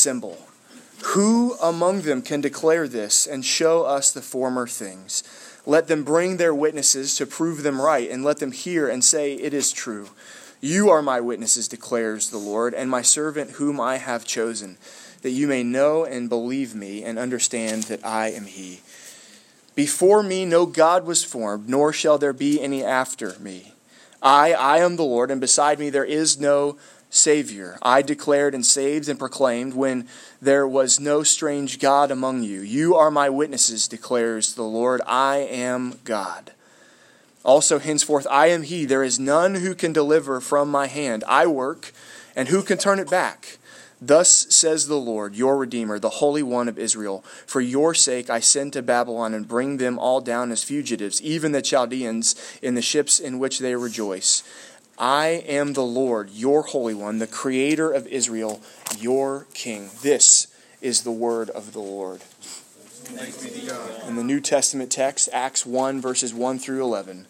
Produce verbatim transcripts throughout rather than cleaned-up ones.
assemble. Who among them can declare this and show us the former things? Let them bring their witnesses to prove them right, and let them hear and say, it is true. You are my witnesses, declares the Lord, and my servant whom I have chosen, that you may know and believe me and understand that I am he. Before me no God was formed, nor shall there be any after me. I, I am the Lord, and beside me there is no Savior. I declared and saved and proclaimed when there was no strange God among you. You are my witnesses, declares the Lord. I am God. Also henceforth I am he. There is none who can deliver from my hand. I work, and who can turn it back? Thus says the Lord, your Redeemer, the Holy One of Israel. For your sake I send to Babylon and bring them all down as fugitives, even the Chaldeans in the ships in which they rejoice. I am the Lord, your Holy One, the Creator of Israel, your King. This is the word of the Lord. Thanks be to God. In the New Testament text, Acts one, verses one through eleven.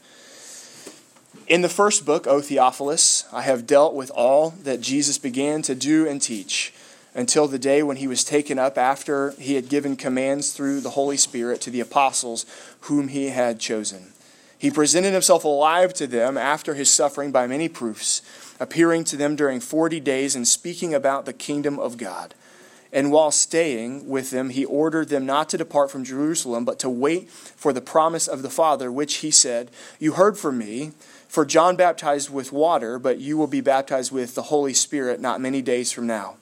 In the first book, O Theophilus, I have dealt with all that Jesus began to do and teach, until the day when he was taken up after he had given commands through the Holy Spirit to the apostles whom he had chosen. He presented himself alive to them after his suffering by many proofs, appearing to them during forty days and speaking about the kingdom of God. And while staying with them, he ordered them not to depart from Jerusalem, but to wait for the promise of the Father, which he said, you heard from me, for John baptized with water, but you will be baptized with the Holy Spirit not many days from now.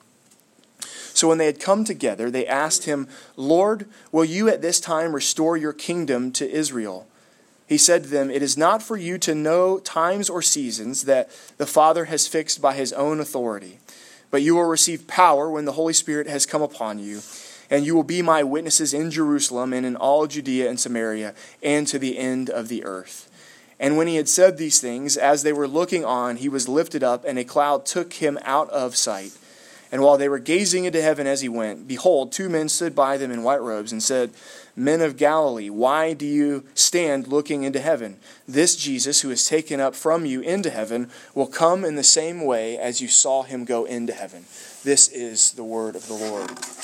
So when they had come together, they asked him, Lord, will you at this time restore your kingdom to Israel? He said to them, it is not for you to know times or seasons that the Father has fixed by his own authority, but you will receive power when the Holy Spirit has come upon you, and you will be my witnesses in Jerusalem and in all Judea and Samaria and to the end of the earth. And when he had said these things, as they were looking on, he was lifted up, and a cloud took him out of sight. And while they were gazing into heaven as he went, behold, two men stood by them in white robes and said, Men of Galilee, why do you stand looking into heaven? This Jesus who is taken up from you into heaven will come in the same way as you saw him go into heaven. This is the word of the Lord.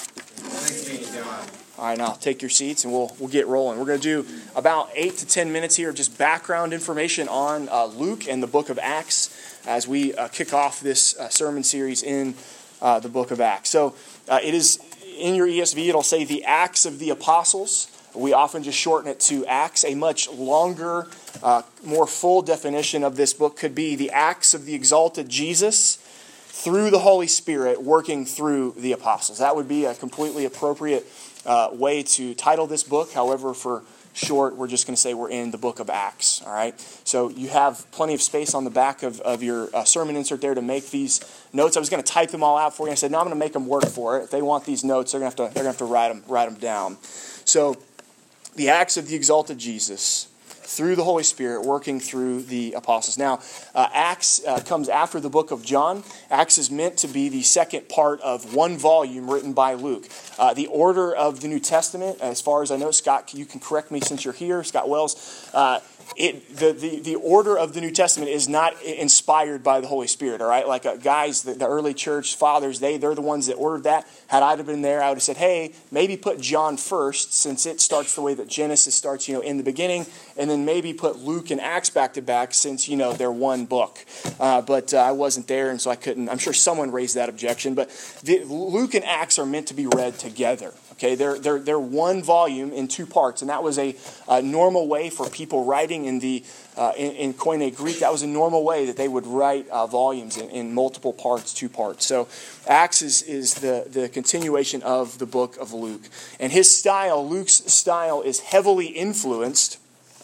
Thanks be to God. All right, now take your seats and we'll we'll get rolling. We're going to do about eight to ten minutes here of just background information on uh, Luke and the book of Acts as we uh, kick off this uh, sermon series in uh, the book of Acts. So uh, it is in your E S V, it'll say the Acts of the Apostles. We often just shorten it to Acts. A much longer, uh, more full definition of this book could be the Acts of the exalted Jesus through the Holy Spirit working through the apostles. That would be a completely appropriate uh, way to title this book. However, for short, we're just going to say we're in the book of Acts. All right. So you have plenty of space on the back of, of your uh, sermon insert there to make these notes. I was going to type them all out for you. I said, no, I'm going to make them work for it. If they want these notes, they're going to have to they're going to have to write them write them down. So the Acts of the exalted Jesus through the Holy Spirit working through the apostles. Now, uh, Acts uh, comes after the book of John. Acts is meant to be the second part of one volume written by Luke. Uh, the order of the New Testament, as far as I know, Scott, you can correct me since you're here, Scott Wells, uh, It, the, the, the order of the New Testament is not inspired by the Holy Spirit, all right? Like uh, guys, the, the early church fathers, they, they're the ones that ordered that. Had I been there, I would have said, hey, maybe put John first, since it starts the way that Genesis starts, you know, in the beginning, and then maybe put Luke and Acts back to back, since, you know, they're one book. Uh, but uh, I wasn't there, and so I couldn't. I'm sure someone raised that objection, but the, Luke and Acts are meant to be read together. Okay, they're, they're, they're one volume in two parts, and that was a, a normal way for people writing in the uh, in, in Koine Greek. That was a normal way that they would write uh, volumes in, in multiple parts, two parts. So Acts is, is the, the continuation of the book of Luke. And his style, Luke's style, is heavily influenced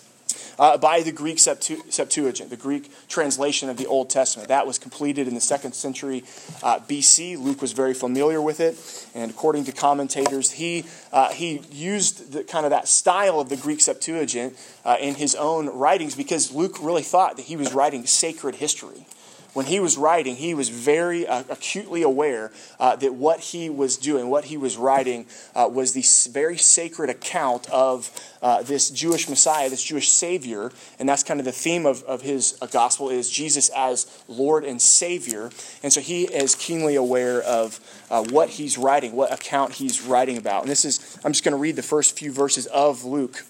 Uh, by the Greek Septuagint, the Greek translation of the Old Testament. That was completed in the second century uh, B C. Luke was very familiar with it, and according to commentators, he uh, he used the, kind of that style of the Greek Septuagint uh, in his own writings, because Luke really thought that he was writing sacred history. when he was writing, he was very uh, acutely aware uh, that what he was doing, what he was writing, uh, was the very sacred account of uh, this Jewish Messiah, this Jewish Savior. And that's kind of the theme of, of his uh, gospel, is Jesus as Lord and Savior. And so he is keenly aware of uh, what he's writing, what account he's writing about. And this is, I'm just going to read the first few verses of Luke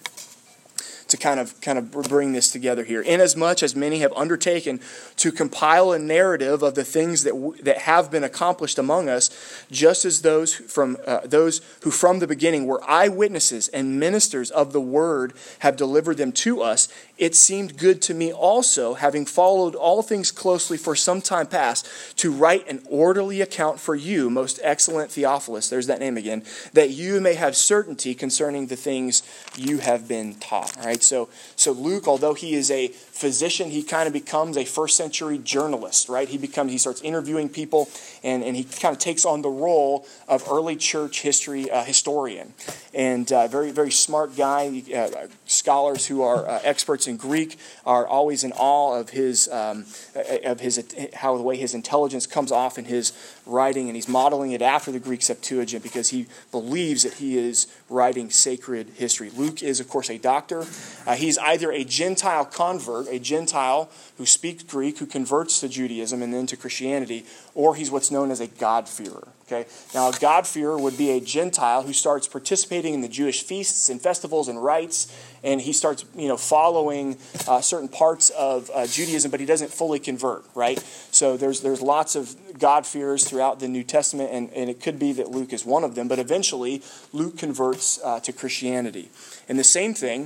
to kind of kind of bring this together here. Inasmuch as many have undertaken to compile a narrative of the things that w- that have been accomplished among us, just as those from uh, those who from the beginning were eyewitnesses and ministers of the word have delivered them to us, it seemed good to me also, having followed all things closely for some time past, to write an orderly account for you, most excellent Theophilus, there's that name again, that you may have certainty concerning the things you have been taught. All right, so so Luke, although he is a physician, he kind of becomes a first century journalist, right? He becomes he starts interviewing people, and, and he kind of takes on the role of early church history uh, historian. And uh, very, very smart guy. Uh, scholars who are uh, experts in Greek are always in awe of his um, of his how the way his intelligence comes off in his writing, and he's modeling it after the Greek Septuagint because he believes that he is writing sacred history. Luke is, of course, a doctor. Uh, he's either a Gentile convert, a Gentile who speaks Greek, who converts to Judaism and then to Christianity, or he's what's known as a God-fearer. Okay? Now, a God-fearer would be a Gentile who starts participating in the Jewish feasts and festivals and rites, and he starts, you know, following uh, certain parts of uh, Judaism, but he doesn't fully convert, right? So there's there's lots of God-fearers throughout the New Testament, and, and it could be that Luke is one of them, but eventually Luke converts uh, to Christianity. And the same thing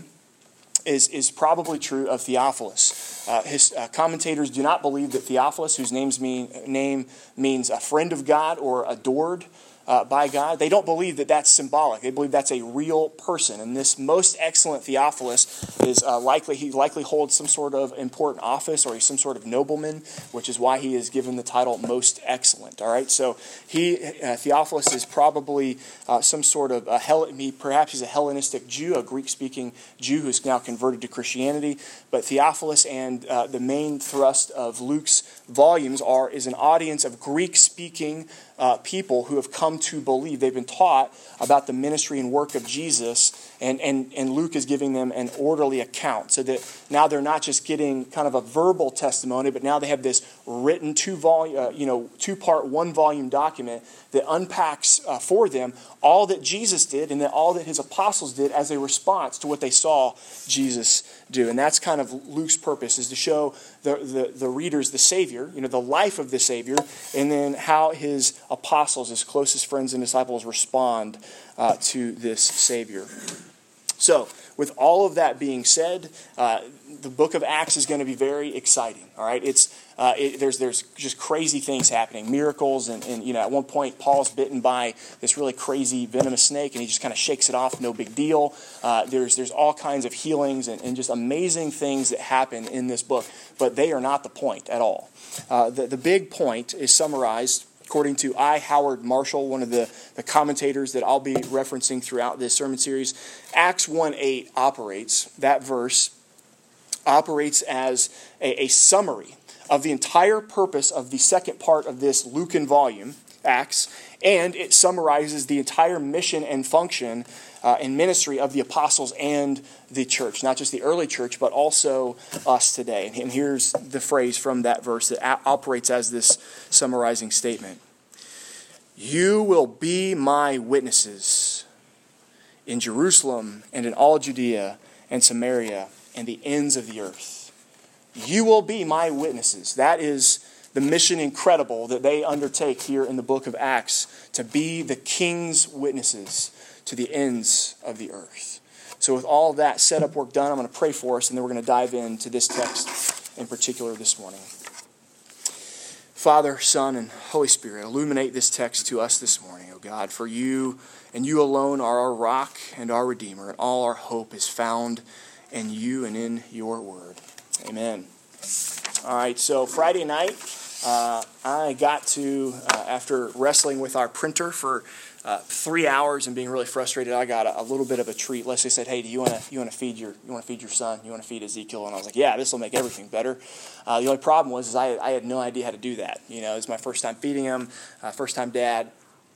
is, is probably true of Theophilus. Uh, his uh, commentators do not believe that Theophilus, whose name's mean, name means a friend of God or adored uh, by God, they don't believe that that's symbolic. They believe that's a real person. And this most excellent Theophilus is uh, likely, he likely holds some sort of important office, or he's some sort of nobleman, which is why he is given the title most excellent. All right, so he, uh, Theophilus is probably uh, some sort of, a Hell, he, perhaps he's a Hellenistic Jew, a Greek-speaking Jew who's now converted to Christianity. But Theophilus and uh, the main thrust of Luke's volumes are is an audience of Greek-speaking Uh, people who have come to believe. They've been taught about the ministry and work of Jesus, and, and, and Luke is giving them an orderly account, so that now they're not just getting kind of a verbal testimony, but now they have this written two volume, uh, you know, two-part, one-volume document that unpacks uh, for them all that Jesus did and that all that his apostles did as a response to what they saw Jesus do. And that's kind of Luke's purpose, is to show the, the, the readers the Savior, you know, the life of the Savior, and then how his apostles, his closest friends and disciples, respond uh, to this Savior. So, with all of that being said, uh, the book of Acts is going to be very exciting. All right, it's uh, it, there's there's just crazy things happening, miracles, and, and you know, at one point Paul's bitten by this really crazy venomous snake, and he just kind of shakes it off, no big deal. Uh, there's there's all kinds of healings and, and just amazing things that happen in this book, but they are not the point at all. Uh, the the big point is summarized according to I. Howard Marshall, one of the, the commentators that I'll be referencing throughout this sermon series. Acts one eight operates, that verse operates as a, a summary of the entire purpose of the second part of this Lucan volume, Acts, and it summarizes the entire mission and function uh, and ministry of the apostles and the church, not just the early church, but also us today. And here's the phrase from that verse that operates as this summarizing statement. You will be my witnesses in Jerusalem and in all Judea and Samaria and the ends of the earth. You will be my witnesses. That is the mission incredible that they undertake here in the book of Acts, to be the king's witnesses to the ends of the earth. So with all of that setup work done, I'm going to pray for us, and then we're going to dive into this text in particular this morning. Father, Son, and Holy Spirit, illuminate this text to us this morning, O God, for you and you alone are our rock and our Redeemer, and all our hope is found in you and in your word. Amen. All right, so Friday night, uh, I got to, uh, after wrestling with our printer for uh, three hours and being really frustrated, I got a, a little bit of a treat. Leslie said, "Hey, do you want to you want to feed your you want to feed your son? You want to feed Ezekiel?" And I was like, "Yeah, this will make everything better." Uh, the only problem was is I I had no idea how to do that. You know, it was my first time feeding him, uh, first time dad.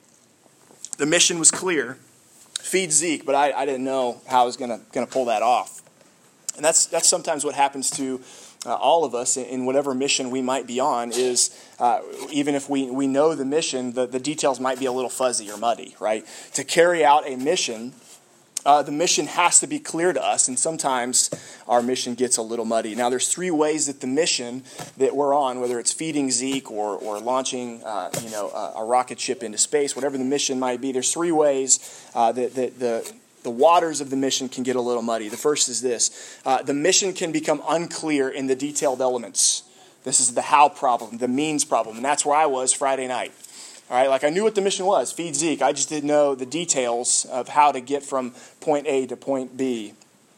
The mission was clear: feed Zeke, but I, I didn't know how I was gonna gonna pull that off. And that's that's sometimes what happens to uh, all of us in, in whatever mission we might be on. Is uh, even if we, we know the mission, the, the details might be a little fuzzy or muddy, right? To carry out a mission, uh, the mission has to be clear to us, and sometimes our mission gets a little muddy. Now, there's three ways that the mission that we're on, whether it's feeding Zeke or or launching, uh, you know, a, a rocket ship into space, whatever the mission might be, there's three ways uh, that, that the the waters of the mission can get a little muddy. The first is this. Uh, the mission can become unclear in the detailed elements. This is the how problem, the means problem, and that's where I was Friday night. All right, like I knew what the mission was, feed Zeke. I just didn't know the details of how to get from point A to point B.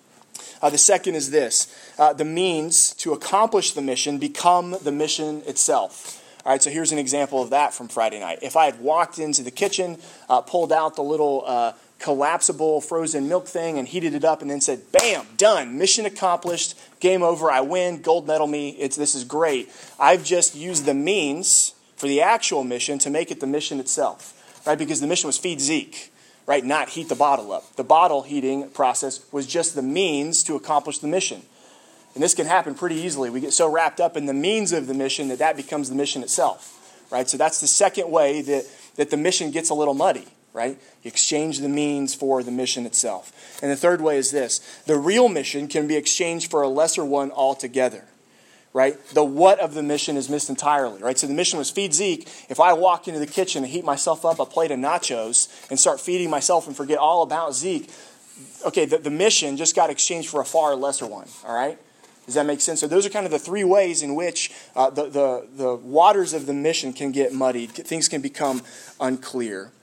Uh, the second is this. Uh, the means to accomplish the mission become the mission itself. All right, so here's an example of that from Friday night. If I had walked into the kitchen, uh, pulled out the little uh, collapsible frozen milk thing and heated it up and then said, bam, done, mission accomplished, game over, I win, gold medal me, it's this is great. I've just used the means for the actual mission to make it the mission itself, right? Because the mission was feed Zeke, right? Not heat the bottle up. The bottle heating process was just the means to accomplish the mission. And this can happen pretty easily. We get so wrapped up in the means of the mission that that becomes the mission itself, right? So that's the second way that, that the mission gets a little muddy, right? You exchange the means for the mission itself. And the third way is this. The real mission can be exchanged for a lesser one altogether, right? The what of the mission is missed entirely, right? So the mission was feed Zeke. If I walk into the kitchen and heat myself up a plate of nachos and start feeding myself and forget all about Zeke, okay, the, the mission just got exchanged for a far lesser one, all right? Does that make sense? So those are kind of the three ways in which uh, the, the, the waters of the mission can get muddied. Things can become unclear.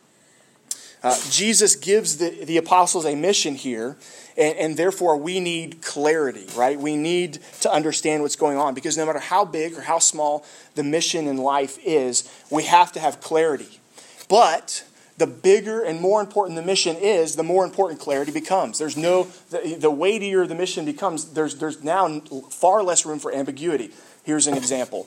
Uh, Jesus gives the, the apostles a mission here, and, and therefore we need clarity, right? We need to understand what's going on, because no matter how big or how small the mission in life is, we have to have clarity. But the bigger and more important the mission is, the more important clarity becomes. There's no, the, the weightier the mission becomes, there's, there's now far less room for ambiguity. Here's an example.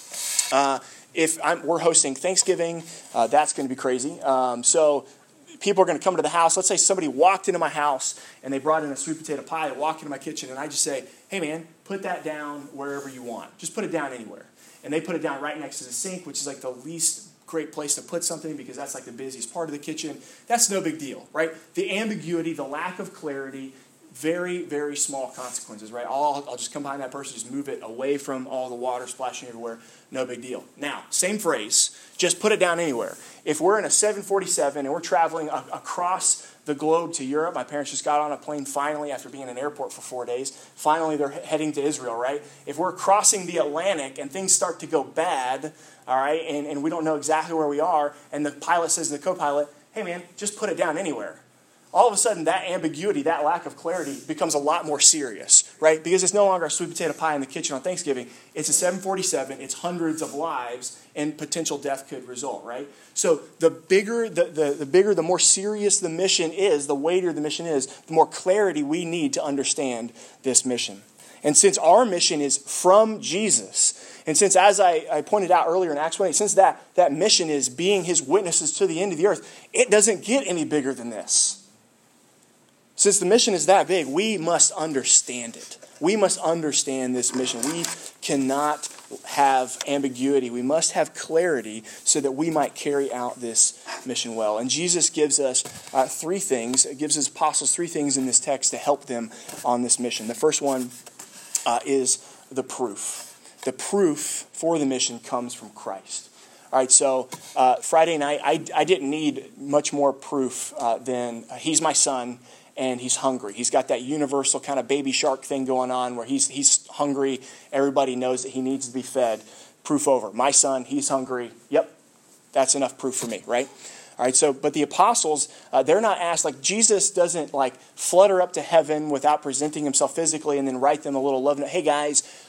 Uh, if I'm, we're hosting Thanksgiving, uh, that's going to be crazy. Um, so people are going to come to the house. Let's say somebody walked into my house and they brought in a sweet potato pie. They walk into my kitchen and I just say, hey man, put that down wherever you want. Just put it down anywhere. And they put it down right next to the sink, which is like the least great place to put something because that's like the busiest part of the kitchen. That's no big deal, right? The ambiguity, the lack of clarity, very, very small consequences, right? I'll, I'll just come behind that person, just move it away from all the water splashing everywhere. No big deal. Now, same phrase, just put it down anywhere. If we're in a seven forty-seven and we're traveling a- across the globe to Europe, my parents just got on a plane finally after being in an airport for four days. Finally, they're heading to Israel, right? If we're crossing the Atlantic and things start to go bad, all right, and, and we don't know exactly where we are, and the pilot says to the co-pilot, hey man, just put it down anywhere. All of a sudden, that ambiguity, that lack of clarity becomes a lot more serious, right? Because it's no longer a sweet potato pie in the kitchen on Thanksgiving. It's a seven forty-seven. It's hundreds of lives, and potential death could result, right? So the bigger, the, the, the bigger, the more serious the mission is, the weightier the mission is, the more clarity we need to understand this mission. And since our mission is from Jesus, and since, as I, I pointed out earlier in Acts one eight, since that, that mission is being his witnesses to the end of the earth, it doesn't get any bigger than this. Since the mission is that big, we must understand it. We must understand this mission. We cannot have ambiguity. We must have clarity so that we might carry out this mission well. And Jesus gives us uh, three things, gives his apostles three things in this text to help them on this mission. The first one uh, is the proof. The proof for the mission comes from Christ. All right, so uh, Friday night, I, I didn't need much more proof uh, than uh, he's my son, and he's hungry. He's got that universal kind of baby shark thing going on where he's he's hungry. Everybody knows that he needs to be fed. Proof over. My son, he's hungry. Yep, that's enough proof for me, right? All right, so, but the apostles, uh, they're not asked, like Jesus doesn't like flutter up to heaven without presenting himself physically and then write them a little love note. Hey guys,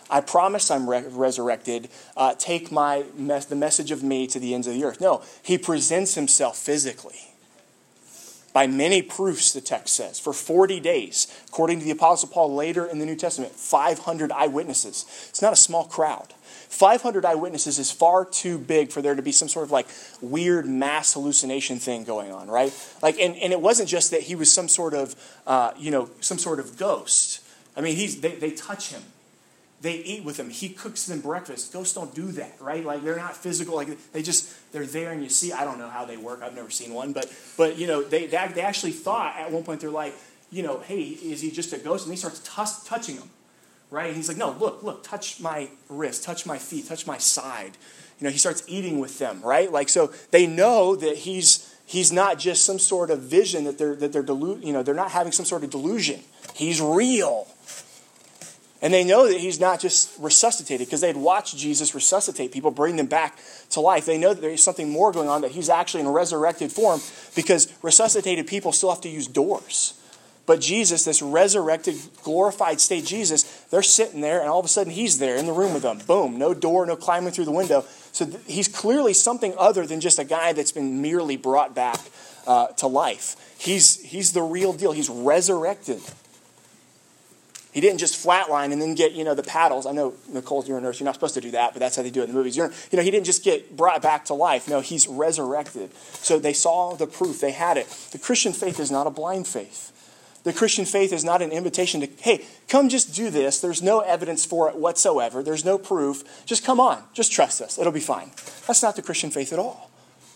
I promise I'm re- resurrected. Uh, take my mes- the message of me to the ends of the earth. No, he presents himself physically. By many proofs, the text says, for forty days. According to the Apostle Paul later in the New Testament, five hundred eyewitnesses. It's not a small crowd. five hundred eyewitnesses is far too big for there to be some sort of like weird mass hallucination thing going on, right? Like, and, and it wasn't just that he was some sort of, uh, you know, some sort of ghost. I mean, he's they, they touch him. They eat with him. He cooks them breakfast. Ghosts don't do that, right? Like, they're not physical. Like, they just, they're there and you see. I don't know how they work. I've never seen one. But, but you know, they, they they actually thought at one point, they're like, you know, hey, is he just a ghost? And he starts tuss, touching him, right? And he's like, no, look, look, touch my wrist, touch my feet, touch my side. You know, he starts eating with them, right? Like, so they know that he's he's not just some sort of vision that they're that they're delu- you know, they're not having some sort of delusion. He's real. And they know that he's not just resuscitated because they'd watched Jesus resuscitate people, bring them back to life. They know that there's something more going on, that he's actually in resurrected form, because resuscitated people still have to use doors. But Jesus, this resurrected, glorified state Jesus, they're sitting there and all of a sudden he's there in the room with them. Boom, no door, no climbing through the window. So th- he's clearly something other than just a guy that's been merely brought back uh, to life. He's, he's the real deal. He's resurrected. He didn't just flatline and then get, you know, the paddles. I know, Nicole, you're a nurse. You're not supposed to do that, but that's how they do it in the movies. You're, you know, he didn't just get brought back to life. No, he's resurrected. So they saw the proof. They had it. The Christian faith is not a blind faith. The Christian faith is not an invitation to, hey, come just do this. There's no evidence for it whatsoever. There's no proof. Just come on. Just trust us. It'll be fine. That's not the Christian faith at all.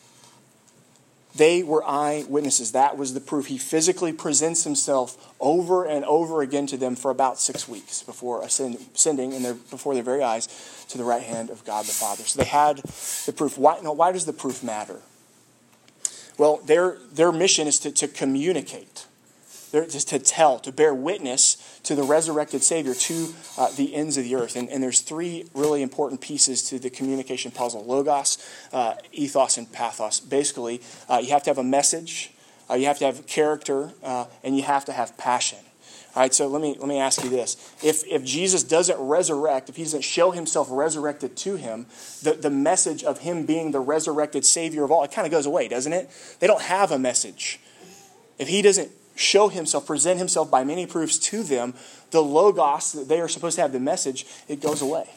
They were eyewitnesses. That was the proof. He physically presents himself over and over again to them for about six weeks before ascending in their, before their very eyes to the right hand of God the Father. So they had the proof. Why, no, why does the proof matter? Well, their, their mission is to, to communicate. They're just to tell, to bear witness to the resurrected Savior, to uh, the ends of the earth. And, and there's three really important pieces to the communication puzzle: logos, uh, ethos, and pathos. Basically, uh, you have to have a message, uh, you have to have character, uh, and you have to have passion. All right, so let me let me ask you this. If if Jesus doesn't resurrect, if he doesn't show himself resurrected to him, the, the message of him being the resurrected Savior of all, it kind of goes away, doesn't it? They don't have a message. If he doesn't show himself, present himself by many proofs to them, the logos that they are supposed to have, the message, it goes away.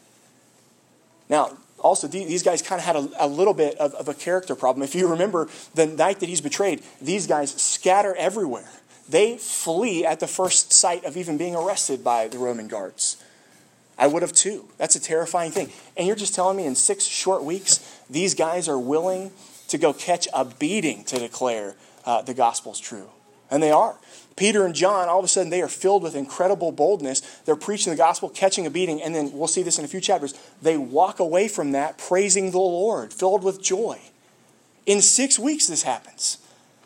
Now, also, these guys kind of had a, a little bit of, of a character problem. If you remember, the night that he's betrayed, these guys scatter everywhere. They flee at the first sight of even being arrested by the Roman guards. I would have too. That's a terrifying thing. And you're just telling me in six short weeks, these guys are willing to go catch a beating to declare uh, the gospel's true. And they are. Peter and John, all of a sudden, they are filled with incredible boldness. They're preaching the gospel, catching a beating, and then we'll see this in a few chapters. They walk away from that praising the Lord, filled with joy. In six weeks, this happens.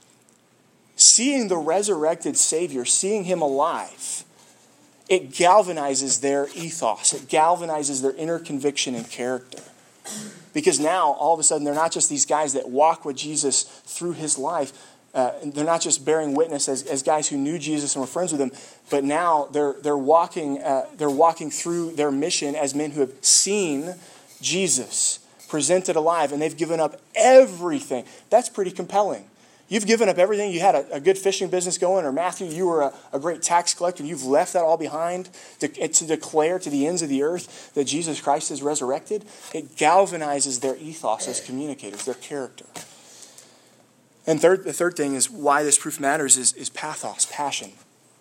Seeing the resurrected Savior, seeing him alive, it galvanizes their ethos. It galvanizes their inner conviction and character. Because now, all of a sudden, they're not just these guys that walk with Jesus through his life. Uh, they're not just bearing witness as, as guys who knew Jesus and were friends with him, but now they're they're walking uh, they're walking through their mission as men who have seen Jesus presented alive, and they've given up everything. That's pretty compelling. You've given up everything. You had a, a good fishing business going, or Matthew, you were a, a great tax collector, and you've left that all behind to, to declare to the ends of the earth that Jesus Christ is resurrected. It galvanizes their ethos as communicators, their character. And third, the third thing is why this proof matters is, is pathos, passion.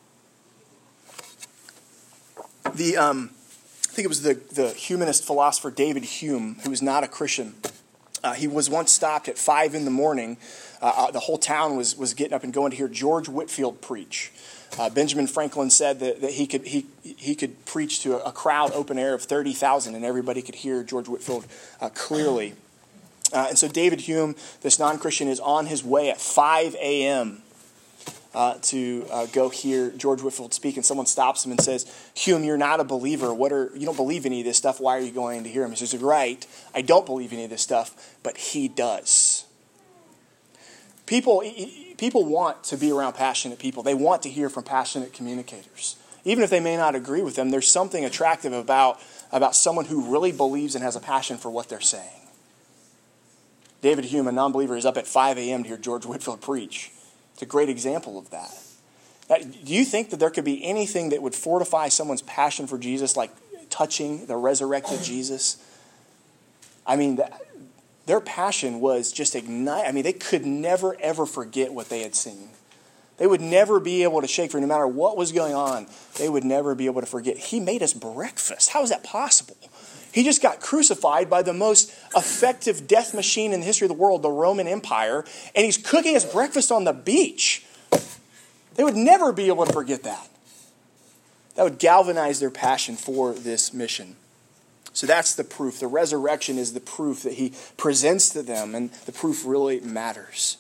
The um, I think it was the, the humanist philosopher David Hume, who was not a Christian. Uh, he was once stopped at five in the morning. Uh, the whole town was was getting up and going to hear George Whitefield preach. Uh, Benjamin Franklin said that, that he could he he could preach to a, a crowd open air of thirty thousand, and everybody could hear George Whitefield uh, clearly. Uh, and so David Hume, this non-Christian, is on his way at five a.m. Uh, to uh, go hear George Whitefield speak, and someone stops him and says, "Hume, you're not a believer. What are you don't believe any of this stuff? Why are you going to hear him?" He says, "Right, I don't believe any of this stuff, but he does." People, people want to be around passionate people. They want to hear from passionate communicators. even if they may not agree with them, there's something attractive about, about someone who really believes and has a passion for what they're saying. David Hume, a non-believer, is up at five a.m. to hear George Whitefield preach. It's a great example of that. Now, do you think that there could be anything that would fortify someone's passion for Jesus like touching the resurrected Jesus? I mean, that, their passion was just ignite. I mean, they could never, ever forget what they had seen. They would never be able to shake free. No matter what was going on, they would never be able to forget. He made us breakfast. How is that possible? He just got crucified by the most effective death machine in the history of the world, the Roman Empire, and he's cooking us breakfast on the beach. They would never be able to forget that. That would galvanize their passion for this mission. So that's the proof. The resurrection is the proof that he presents to them, and the proof really matters.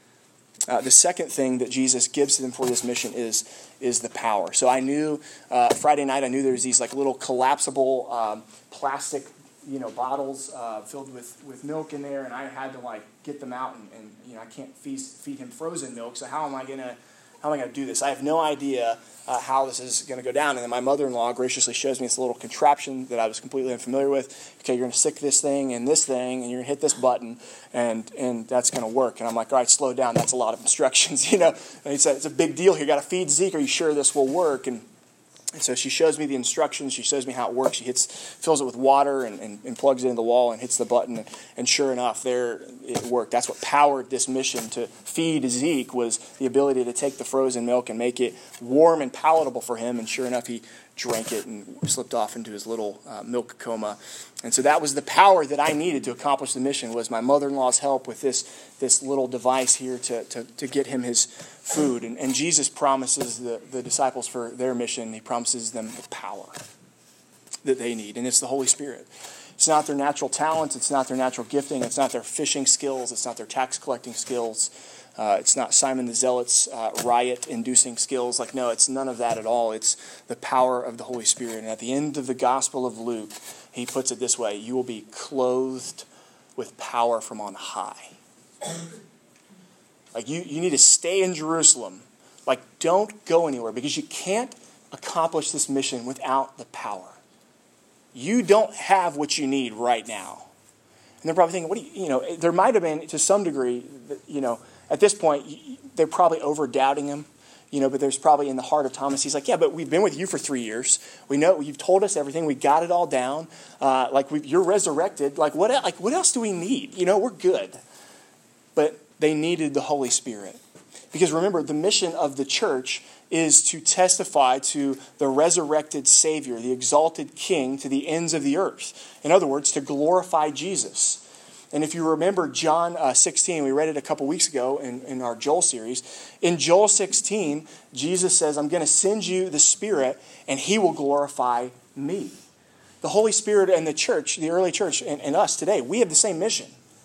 Uh, the second thing that Jesus gives to them for this mission is, is the power. So I knew, uh, Friday night, I knew there was these like little collapsible um, plastic, you know, bottles uh, filled with, with milk in there, and I had to like get them out, and, and you know, I can't feed, feed him frozen milk, so how am I going to How am I going to do this? I have no idea uh, how this is going to go down. And then my mother-in-law graciously shows me this little contraption that I was completely unfamiliar with. Okay, you're going to stick this thing in this thing, and you're going to hit this button, and and that's going to work. And I'm like, all right, slow down. That's a lot of instructions, you know. And he said, it's a big deal here. You got to feed Zeke. Are you sure this will work? And And so she shows me the instructions. She shows me how it works. She hits, fills it with water and, and, and plugs it in the wall and hits the button. And, and sure enough, there it worked. That's what powered this mission to feed Zeke, was the ability to take the frozen milk and make it warm and palatable for him. And sure enough, he drank it and slipped off into his little uh, milk coma. And so that was the power that I needed to accomplish the mission, was my mother-in-law's help with this, this little device here to, to, to get him his food. And, and Jesus promises the, the disciples for their mission. He promises them the power that they need, and it's the Holy Spirit. It's not their natural talents. It's not their natural gifting. It's not their fishing skills. It's not their tax collecting skills. Uh, it's not Simon the Zealot's uh, riot-inducing skills. Like, no, it's none of that at all. It's the power of the Holy Spirit. And at the end of the Gospel of Luke, he puts it this way: you will be clothed with power from on high. Like, you, you need to stay in Jerusalem. Like, don't go anywhere, because you can't accomplish this mission without the power. You don't have what you need right now. And they're probably thinking, what do you, you know, there might have been, to some degree, you know, at this point, they're probably over-doubting him, you know, but there's probably in the heart of Thomas, he's like, yeah, but we've been with you for three years. We know, you've told us everything. We got it all down. Uh, like, we, you're resurrected. Like what, like, what else do we need? You know, we're good. But they needed the Holy Spirit. Because remember, the mission of the church is to testify to the resurrected Savior, the exalted King, to the ends of the earth. In other words, to glorify Jesus. And if you remember John uh, sixteen, we read it a couple weeks ago in, in our Joel series. In Joel sixteen, Jesus says, I'm going to send you the Spirit, and He will glorify me. The Holy Spirit and the church, the early church, and, and us today, we have the same mission.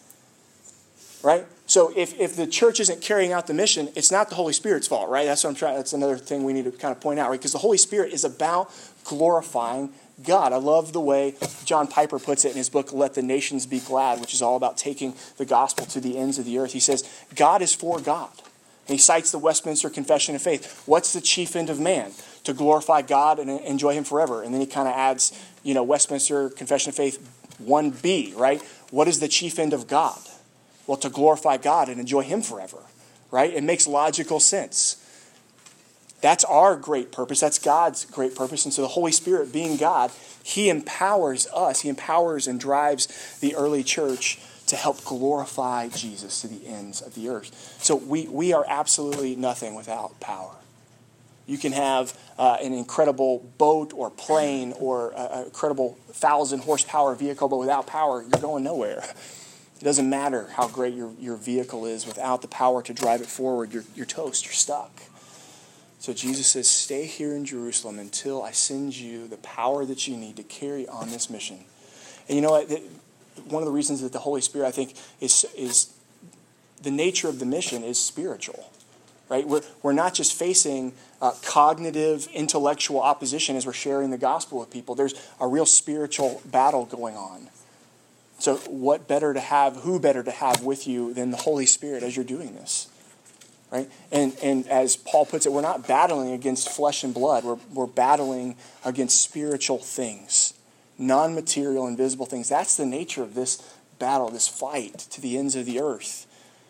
Right? So if, if the church isn't carrying out the mission, it's not the Holy Spirit's fault, right? That's what I'm trying. That's another thing we need to kind of point out, right? Because the Holy Spirit is about glorifying God. I love the way John Piper puts it in his book, Let the Nations Be Glad, which is all about taking the gospel to the ends of the earth. He says, God is for God. And he cites the Westminster Confession of Faith. What's the chief end of man? To glorify God and enjoy Him forever. And then he kind of adds, you know, Westminster Confession of Faith one B, right? What is the chief end of God? Well, to glorify God and enjoy Him forever, right? It makes logical sense. That's our great purpose. That's God's great purpose. And so the Holy Spirit, being God, He empowers us. He empowers and drives the early church to help glorify Jesus to the ends of the earth. So we, we are absolutely nothing without power. You can have uh, an incredible boat or plane or an incredible thousand horsepower vehicle, but without power, you're going nowhere. It doesn't matter how great your, your vehicle is. Without the power to drive it forward, you're, you're toast, you're stuck. So Jesus says, stay here in Jerusalem until I send you the power that you need to carry on this mission. And you know what? One of the reasons that the Holy Spirit, I think, is, is the nature of the mission is spiritual. Right? We're, we're not just facing uh, cognitive, intellectual opposition as we're sharing the gospel with people. There's a real spiritual battle going on. So what better to have, who better to have with you than the Holy Spirit as you're doing this? right? And and as Paul puts it, we're not battling against flesh and blood. We're we're battling against spiritual things, non-material, invisible things. That's the nature of this battle, this fight to the ends of the earth.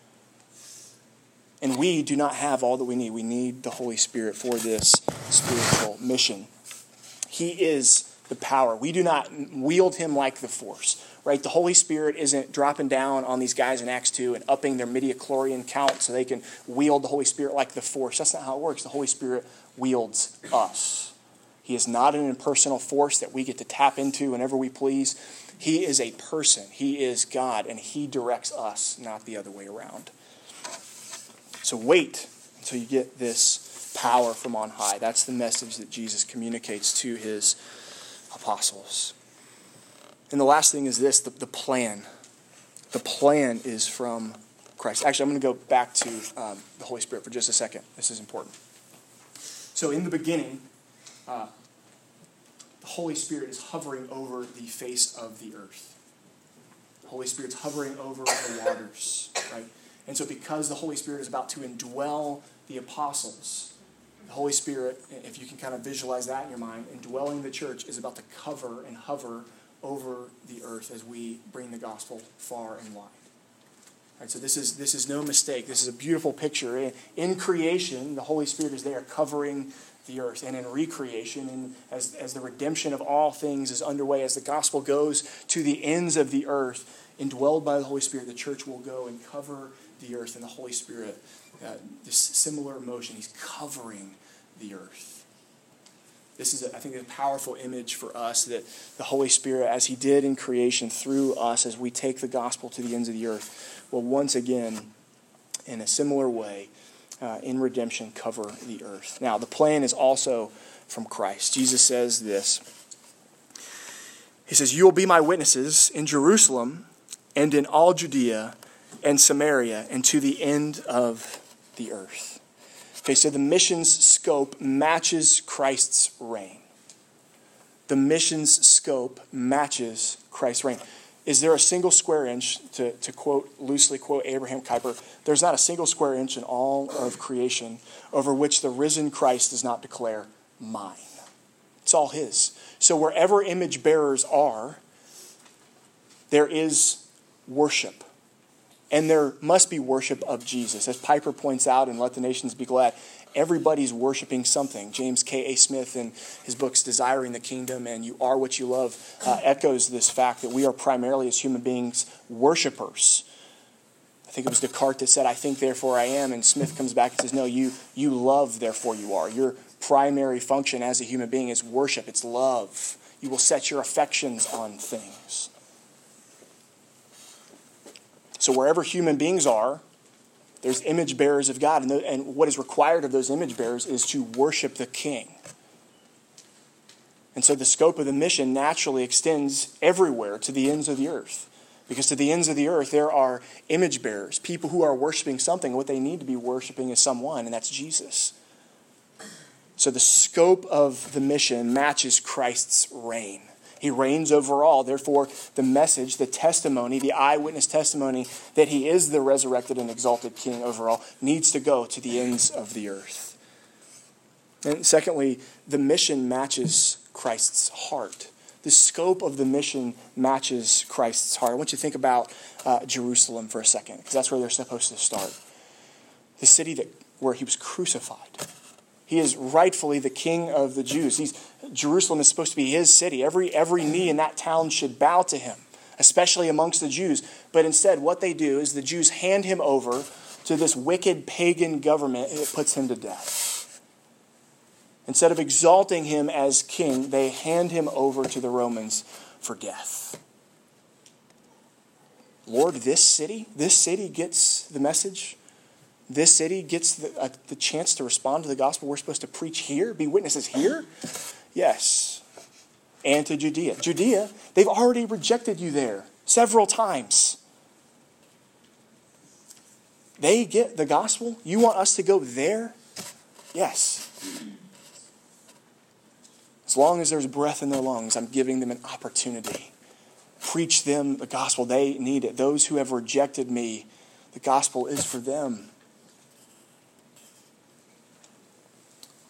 And we do not have all that we need. We need the Holy Spirit for this spiritual mission. He is the power. We do not wield him like the force, right? The Holy Spirit isn't dropping down on these guys in Acts two and upping their midichlorian count so they can wield the Holy Spirit like the force. That's not how it works. The Holy Spirit wields us. He is not an impersonal force that we get to tap into whenever we please. He is a person. He is God, and he directs us, not the other way around. So wait until you get this power from on high. That's the message that Jesus communicates to his apostles. And the last thing is this, the, the plan. The plan is from Christ. Actually, I'm going to go back to um, the Holy Spirit for just a second. This is important. So in the beginning, uh, the Holy Spirit is hovering over the face of the earth. The Holy Spirit's hovering over the waters, right? And so because the Holy Spirit is about to indwell the apostles, the Holy Spirit, if you can kind of visualize that in your mind, indwelling the church is about to cover and hover over the earth as we bring the gospel far and wide. Right, so this is this is no mistake. This is a beautiful picture. In, in creation, the Holy Spirit is there covering the earth. And in recreation, and as, as the redemption of all things is underway, as the gospel goes to the ends of the earth, indwelled by the Holy Spirit, the church will go and cover the earth, and the Holy Spirit, uh, this similar motion, he's covering the earth. This is, a, I think, a powerful image for us that the Holy Spirit, as he did in creation through us, as we take the gospel to the ends of the earth, will once again, in a similar way, uh, in redemption, cover the earth. Now, the plan is also from Christ. Jesus says this. He says, "You will be my witnesses in Jerusalem and in all Judea and Samaria, and to the end of the earth." Okay, so the mission's scope matches Christ's reign. The mission's scope matches Christ's reign. Is there a single square inch, to, to quote, loosely quote Abraham Kuyper, there's not a single square inch in all of creation over which the risen Christ does not declare, mine. It's all his. So wherever image bearers are, there is worship. And there must be worship of Jesus. As Piper points out in Let the Nations Be Glad, everybody's worshiping something. James K A. Smith in his books Desiring the Kingdom and You Are What You Love uh, echoes this fact that we are primarily as human beings worshipers. I think it was Descartes that said, "I think, therefore I am." And Smith comes back and says, no, you, you love, therefore you are. Your primary function as a human being is worship. It's love. You will set your affections on things. So wherever human beings are, there's image bearers of God. And, the, and what is required of those image bearers is to worship the King. And so the scope of the mission naturally extends everywhere to the ends of the earth. Because to the ends of the earth, there are image bearers, people who are worshiping something. What they need to be worshiping is someone, and that's Jesus. So the scope of the mission matches Christ's reign. He reigns over all. Therefore, the message, the testimony, the eyewitness testimony that he is the resurrected and exalted King over all needs to go to the ends of the earth. And secondly, the mission matches Christ's heart. The scope of the mission matches Christ's heart. I want you to think about uh, Jerusalem for a second, because that's where they're supposed to start. The city that where he was crucified. He is rightfully the King of the Jews. He's, Jerusalem is supposed to be his city. Every, every knee in that town should bow to him, especially amongst the Jews. But instead, what they do is the Jews hand him over to this wicked pagan government that puts him to death. Instead of exalting him as king, they hand him over to the Romans for death. Lord, this city, this city gets the message. This city gets the, uh, the chance to respond to the gospel. We're supposed to preach here, be witnesses here? Yes. And to Judea. Judea, they've already rejected you there several times. They get the gospel? You want us to go there? Yes. As long as there's breath in their lungs, I'm giving them an opportunity. Preach them the gospel. They need it. Those who have rejected me, the gospel is for them.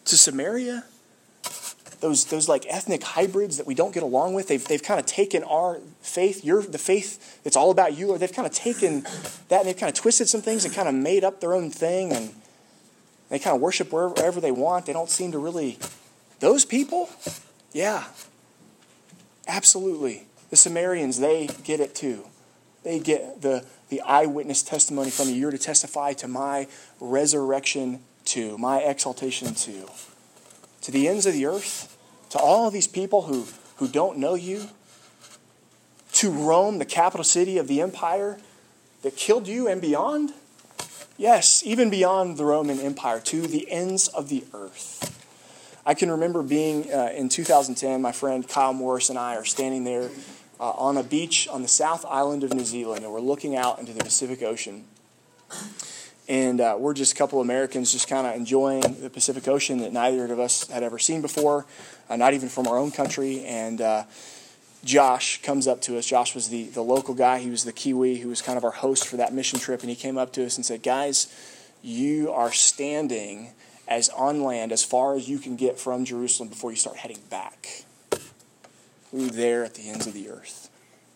to Samaria, those those like ethnic hybrids that we don't get along with, they've they've kind of taken our faith, your the faith that's all about you, or they've kind of taken that and they've kind of twisted some things and kind of made up their own thing, and they kind of worship wherever they want. They don't seem to really, those people, yeah, absolutely. The Samaritans, they get it too. They get the, the eyewitness testimony from you. You're to testify to my resurrection too, my exaltation too. To the ends of the earth, to all of these people who, who don't know you, to Rome, the capital city of the empire that killed you and beyond. Yes, even beyond the Roman Empire, to the ends of the earth. I can remember being uh, in two thousand ten, my friend Kyle Morris and I are standing there uh, on a beach on the South Island of New Zealand, and we're looking out into the Pacific Ocean. And uh, we're just a couple Americans just kind of enjoying the Pacific Ocean that neither of us had ever seen before, uh, not even from our own country. And uh, Josh comes up to us. Josh was the, the local guy. He was the Kiwi who was kind of our host for that mission trip. And he came up to us and said, guys, you are standing as on land as far as you can get from Jerusalem before you start heading back. We were there at the ends of the earth.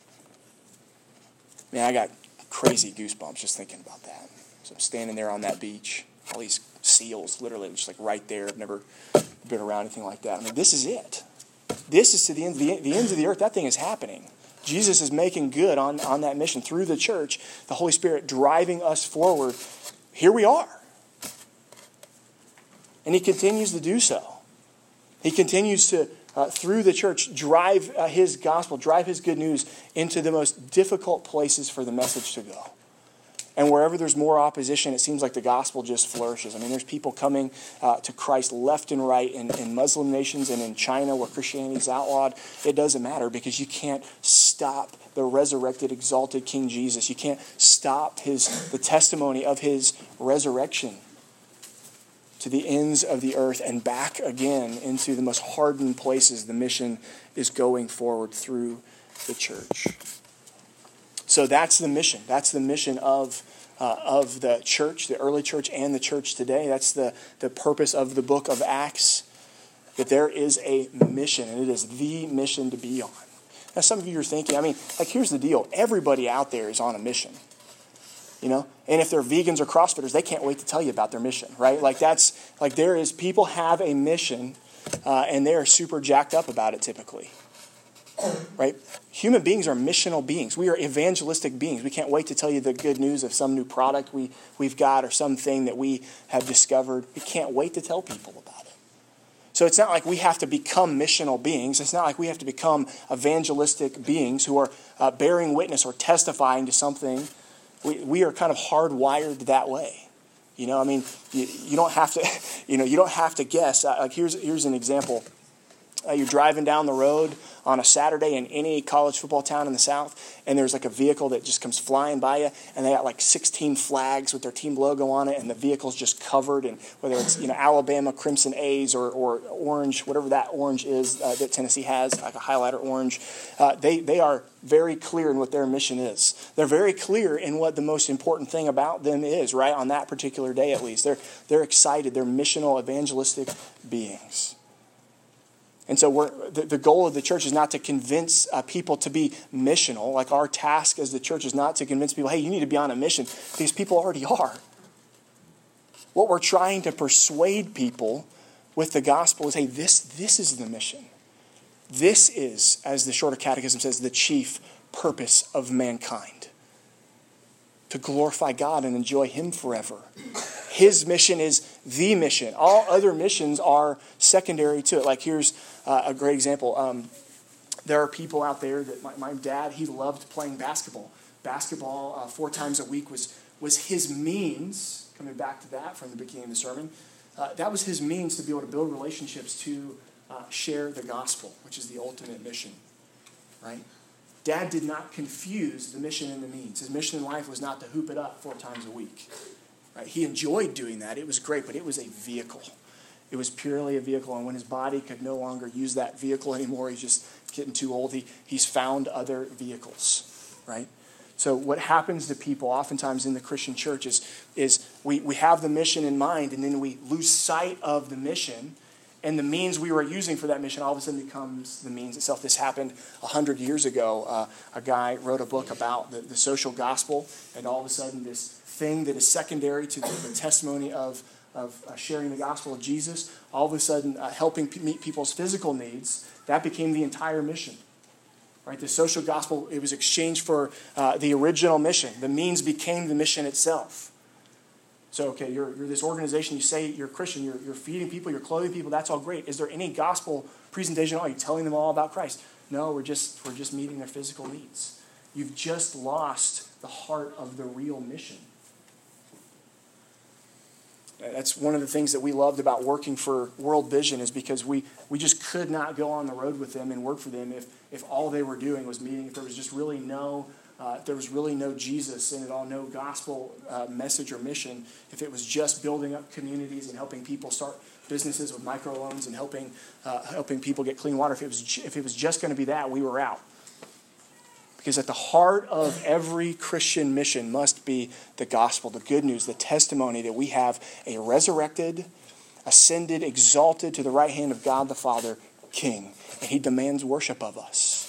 Man, I got crazy goosebumps just thinking about that. So I'm standing there on that beach. All these seals, literally, just like right there. I've never been around anything like that. I mean, this is it. This is to the, end, the, the ends of the earth. That thing is happening. Jesus is making good on, on that mission through the church. The Holy Spirit driving us forward. Here we are. And he continues to do so. He continues to, uh, through the church, drive uh, his gospel, drive his good news into the most difficult places for the message to go. And wherever there's more opposition, it seems like the gospel just flourishes. I mean, there's people coming uh, to Christ left and right in, in Muslim nations and in China where Christianity is outlawed. It doesn't matter because you can't stop the resurrected, exalted King Jesus. You can't stop his the testimony of his resurrection to the ends of the earth and back again into the most hardened places. The mission is going forward through the church. So that's the mission. That's the mission of uh, of the church, the early church and the church today. That's the, the purpose of the book of Acts, that there is a mission, and it is the mission to be on. Now, some of you are thinking, I mean, like, here's the deal. Everybody out there is on a mission, you know? And if they're vegans or CrossFitters, they can't wait to tell you about their mission, right? Like, that's, like, there is, people have a mission, uh, and they are super jacked up about it typically. Right? Human beings are missional beings. We are evangelistic beings. We can't wait to tell you the good news of some new product we, we've got or something that we have discovered. We can't wait to tell people about it. So it's not like we have to become missional beings. It's not like we have to become evangelistic beings who are uh, bearing witness or testifying to something. We, we are kind of hardwired that way. You know, I mean, you, you don't have to, you know, you don't have to guess. Uh, like here's here's an example. Uh, you're driving down the road on a Saturday in any college football town in the South, and there's like a vehicle that just comes flying by you, and they got like sixteen flags with their team logo on it, and the vehicle's just covered, and whether it's, you know, Alabama Crimson A's or, or orange, whatever that orange is uh, that Tennessee has, like a highlighter orange, uh, they, they are very clear in what their mission is. They're very clear in what the most important thing about them is, right, on that particular day at least. They're, they're excited. They're missional, evangelistic beings. And so we're, the, the goal of the church is not to convince uh, people to be missional. Like, our task as the church is not to convince people, hey, you need to be on a mission, because people already are. What we're trying to persuade people with the gospel is, hey, this, this is the mission. This is, as the Shorter Catechism says, the chief purpose of mankind. To glorify God and enjoy him forever. His mission is the mission. All other missions are secondary to it. Like, here's uh, a great example. Um, there are people out there that my, my dad, he loved playing basketball. Basketball uh, four times a week was, was his means, coming back to that from the beginning of the sermon, uh, that was his means to be able to build relationships to uh, share the gospel, which is the ultimate mission, right? Dad did not confuse the mission and the means. His mission in life was not to hoop it up four times a week. Right? He enjoyed doing that. It was great, but it was a vehicle. It was purely a vehicle, and when his body could no longer use that vehicle anymore, he's just getting too old, he, he's found other vehicles, right? So what happens to people oftentimes in the Christian church is, is we, we have the mission in mind, and then we lose sight of the mission, and the means we were using for that mission all of a sudden becomes the means itself. This happened a hundred years ago. Uh, a guy wrote a book about the, the social gospel, and all of a sudden this thing that is secondary to the, the testimony of, of uh, sharing the gospel of Jesus, all of a sudden uh, helping p- meet people's physical needs, that became the entire mission. Right? The social gospel, it was exchanged for uh, the original mission. The means became the mission itself. So, okay, you're, you're this organization, you say you're a Christian, you're, you're feeding people, you're clothing people, that's all great. Is there any gospel presentation at all? Are you telling them all about Christ? No, we're just, we're just meeting their physical needs. You've just lost the heart of the real mission. That's one of the things that we loved about working for World Vision, is because we, we just could not go on the road with them and work for them if, if all they were doing was meeting, if there was just really no Uh, if there was really no Jesus in it all, no gospel uh, message or mission, if it was just building up communities and helping people start businesses with microloans and helping uh, helping people get clean water, if it was if it was just going to be that, we were out. Because at the heart of every Christian mission must be the gospel, the good news, the testimony that we have a resurrected, ascended, exalted to the right hand of God the Father King, and he demands worship of us.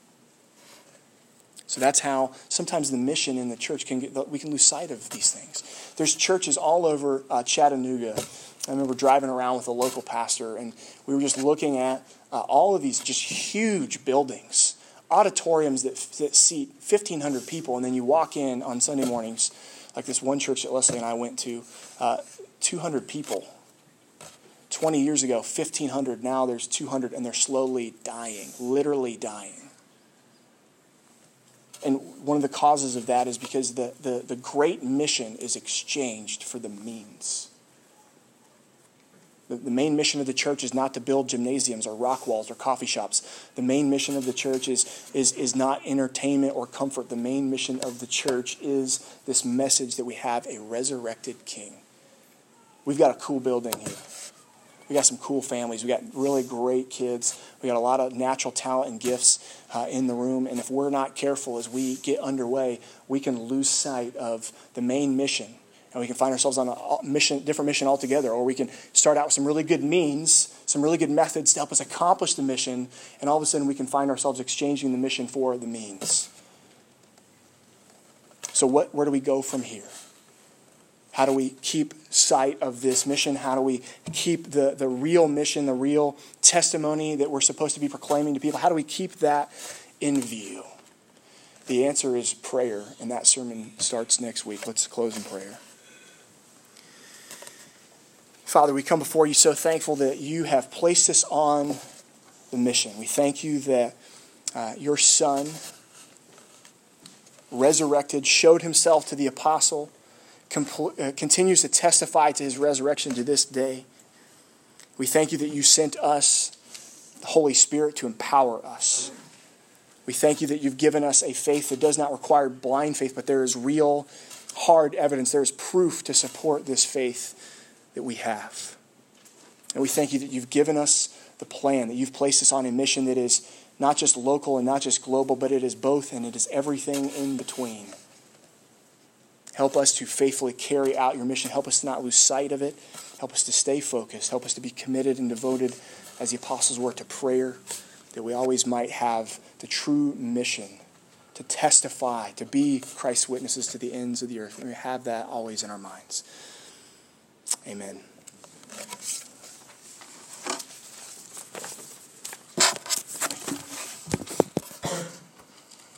So that's how sometimes the mission in the church can get, we can lose sight of these things. There's churches all over uh, Chattanooga. I remember driving around with a local pastor, and we were just looking at uh, all of these just huge buildings, auditoriums that, that seat fifteen hundred people, and then you walk in on Sunday mornings, like this one church that Leslie and I went to, uh, two hundred people. twenty years ago, fifteen hundred. Now there's two hundred, and they're slowly dying, literally dying. And one of the causes of that is because the, the, the great mission is exchanged for the means. The, the main mission of the church is not to build gymnasiums or rock walls or coffee shops. The main mission of the church is, is, is not entertainment or comfort. The main mission of the church is this message that we have a resurrected King. We've got a cool building here. We got some cool families. We got really great kids. We got a lot of natural talent and gifts uh, in the room. And if we're not careful as we get underway, we can lose sight of the main mission. And we can find ourselves on a mission, different mission altogether. Or we can start out with some really good means, some really good methods to help us accomplish the mission. And all of a sudden we can find ourselves exchanging the mission for the means. So what? Where do we go from here? How do we keep sight of this mission? How do we keep the, the real mission, the real testimony that we're supposed to be proclaiming to people? How do we keep that in view? The answer is prayer, and that sermon starts next week. Let's close in prayer. Father, we come before you so thankful that you have placed us on the mission. We thank you that uh, your Son, resurrected, showed himself to the apostle, Compl- uh, continues to testify to his resurrection to this day. We thank you that you sent us the Holy Spirit to empower us. We thank you that you've given us a faith that does not require blind faith, but there is real, hard evidence. There is proof to support this faith that we have. And we thank you that you've given us the plan, that you've placed us on a mission that is not just local and not just global, but it is both and it is everything in between. Help us to faithfully carry out your mission. Help us to not lose sight of it. Help us to stay focused. Help us to be committed and devoted, as the apostles were, to prayer, that we always might have the true mission to testify, to be Christ's witnesses to the ends of the earth. And we have that always in our minds. Amen.